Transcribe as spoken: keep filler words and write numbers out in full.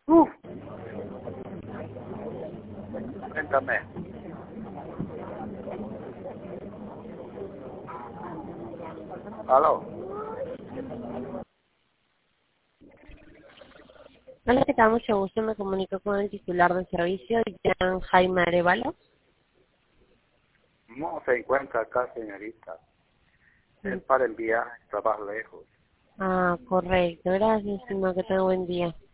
Uf. Cuéntame. Aló. Hola, ¿qué tal? Mucho gusto. Me comunico con el titular del servicio, Jan Jaime Arevalo. No se encuentra acá, señorita. Es para enviar, trabajo lejos. Ah, correcto. Gracias, estimado. Que tenga buen día.